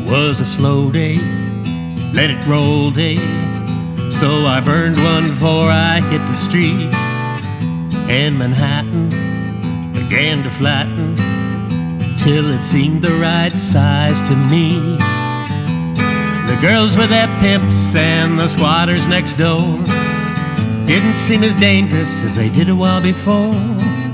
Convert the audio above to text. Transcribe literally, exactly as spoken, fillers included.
Was a slow day, let it roll day. So I burned one before I hit the street, and Manhattan began to flatten till it seemed the right size to me. The girls with their pimps and the squatters next door didn't seem as dangerous as they did a while before.